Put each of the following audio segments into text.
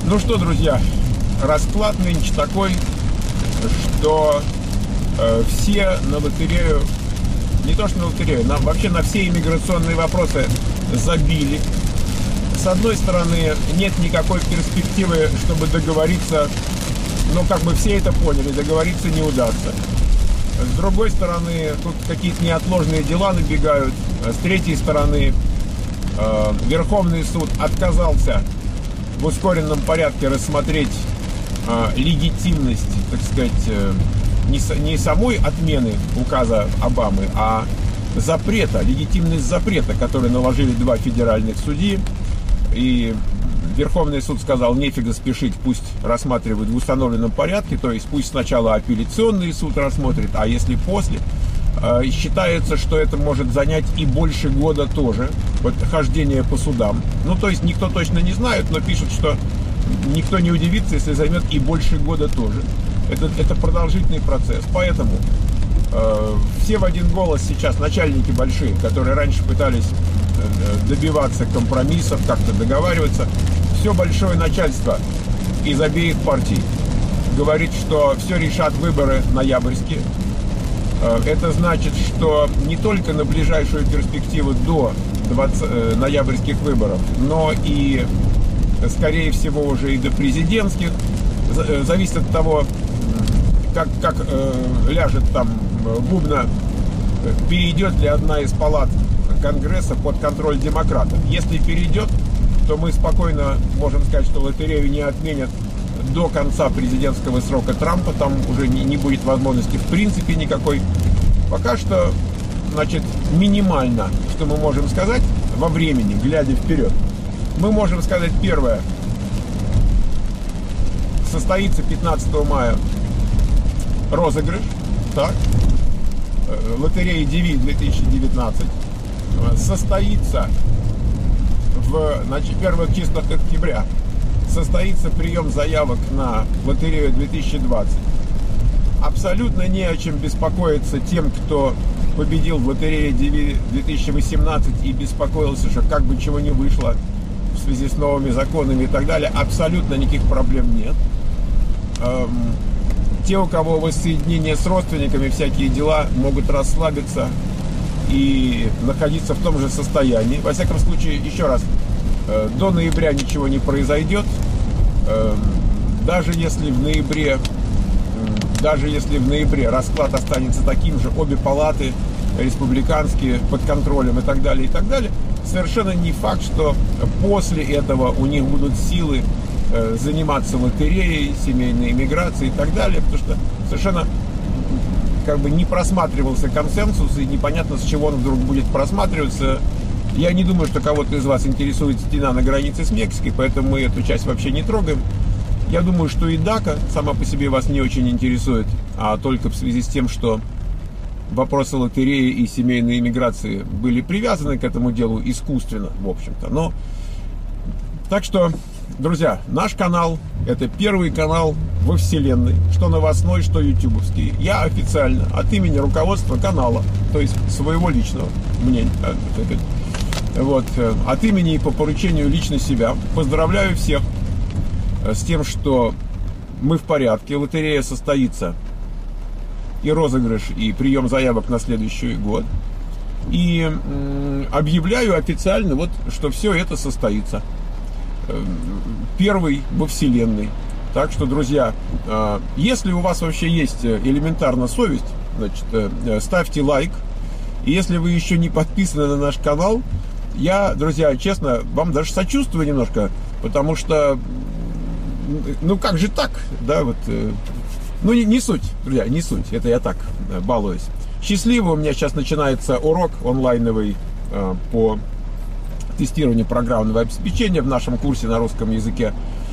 Ну что, друзья, расклад нынче такой, что все на лотерею, не то что на лотерею, вообще на все иммиграционные вопросы забили. С одной стороны, нет никакой перспективы, чтобы договориться, ну, как бы все это поняли, договориться не удастся. С другой стороны, тут какие-то неотложные дела набегают. С третьей стороны, Верховный суд отказался в ускоренном порядке рассмотреть легитимность, так сказать, не самой отмены указа Обамы, а запрета, легитимность запрета, который наложили два федеральных судьи. И Верховный суд сказал, нефига спешить, пусть рассматривают в установленном порядке, то есть пусть сначала апелляционный суд рассмотрит, а если после. И считается, что это может занять и больше года тоже, вот хождение по судам. Ну, то есть никто точно не знает, но пишут, что никто не удивится, если займет и больше года тоже. Это продолжительный процесс. Поэтому все в один голос сейчас, начальники большие, которые раньше пытались добиваться компромиссов, как-то договариваться, все большое начальство из обеих партий говорит, что все решат выборы ноябрьские. Это значит, что не только на ближайшую перспективу до ноябрьских выборов, но и, скорее всего, уже и до президентских. Зависит от того, как ляжет там бубна, перейдет ли одна из палат Конгресса под контроль демократов. Если перейдет, то мы спокойно можем сказать, что лотерею не отменят до конца президентского срока Трампа. Там уже не будет возможности в принципе никакой. Пока что, значит, минимально, что мы можем сказать во времени, глядя вперед. Мы можем сказать первое. Состоится 15 мая розыгрыш, так, лотереи DV 2019. Состоится в первых числах октября состоится прием заявок на лотерею 2020. Абсолютно не о чем беспокоиться тем, кто победил в лотерее DV 2018 и беспокоился, что как бы чего не вышло в связи с новыми законами и так далее. Абсолютно никаких проблем нет. Те, у кого воссоединение с родственниками, всякие дела, могут расслабиться и находиться в том же состоянии. Во всяком случае, еще раз, до ноября ничего не произойдет. Даже если в ноябре расклад останется таким же, обе палаты республиканские под контролем и так далее, совершенно не факт, что после этого у них будут силы заниматься лотереей, семейной иммиграцией и так далее, потому что совершенно как бы не просматривался консенсус, и непонятно, с чего он вдруг будет просматриваться. Я не думаю, что кого-то из вас интересует стена на границе с Мексикой, поэтому мы эту часть вообще не трогаем. Я думаю, что и ДАКА сама по себе вас не очень интересует, а только в связи с тем, что вопросы лотереи и семейной иммиграции были привязаны к этому делу искусственно, в общем-то. Но так что, друзья, наш канал — это первый канал во вселенной, что новостной, что ютубовский. Я официально от имени руководства канала, то есть своего личного мнения, вот, от имени и по поручению лично себя поздравляю всех с тем, что мы в порядке, лотерея состоится, и розыгрыш, и прием заявок на следующий год. И объявляю официально, вот, что все это состоится. Первый во вселенной. Так что, друзья, если у вас вообще есть элементарно совесть, значит, ставьте лайк. И если вы еще не подписаны на наш канал, я, друзья, честно, вам даже сочувствую немножко, потому что, ну как же так, да, вот, ну не суть, друзья, не суть, это я так балуюсь. Счастливо, у меня сейчас начинается урок онлайновый по тестированию программного обеспечения в нашем курсе на русском языке.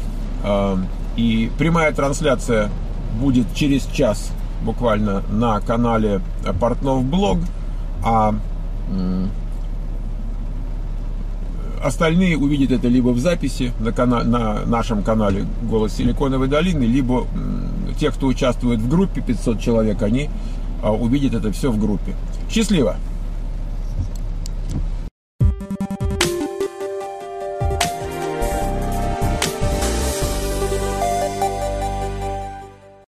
И прямая трансляция будет через час буквально на канале Портнов Блог, а остальные увидят это либо в записи на нашем канале «Голос Силиконовой долины», либо те, кто участвует в группе 500 человек, они увидят это все в группе. Счастливо!